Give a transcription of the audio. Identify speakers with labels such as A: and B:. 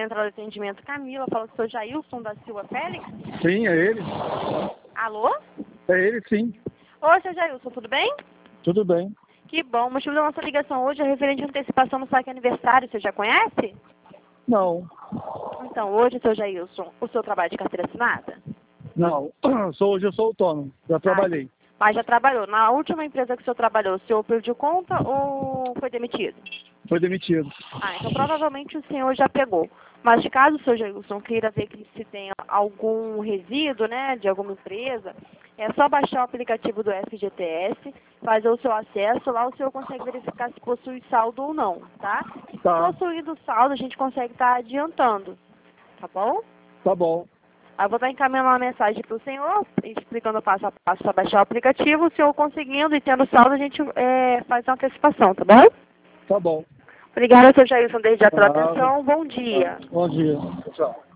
A: Central de Atendimento Camila, fala com o senhor Jailson da Silva Félix.
B: Sim, é ele.
A: Alô?
B: É ele, sim.
A: Oi, seu Jailson, tudo bem?
B: Tudo bem.
A: Que bom. O motivo da nossa ligação hoje é referente à antecipação no saque aniversário. Você já conhece?
B: Não,
A: Então, hoje, seu Jailson, o seu trabalho de carteira assinada?
B: não. Hoje eu sou autônomo. Já trabalhei.
A: Mas já trabalhou. Na última empresa que o senhor trabalhou, o senhor perdeu conta ou foi demitido?
B: Foi demitido.
A: Então provavelmente o senhor já pegou. Mas caso o senhor Jailson queira ver que se tem algum resíduo, né, de alguma empresa, é só baixar o aplicativo do FGTS, fazer o seu acesso, lá o senhor consegue verificar se possui saldo ou não, tá?
B: Tá.
A: Possuindo saldo, a gente consegue estar adiantando, tá bom?
B: Tá bom.
A: Eu vou estar encaminhando uma mensagem para o senhor, explicando o passo a passo para baixar o aplicativo. O senhor conseguindo e tendo saldo, a gente faz uma antecipação, tá bom?
B: Tá bom.
A: Obrigada, seu Jailson, desde já pela
B: Tá.
A: atenção. Bom dia.
B: Bom dia. Tchau.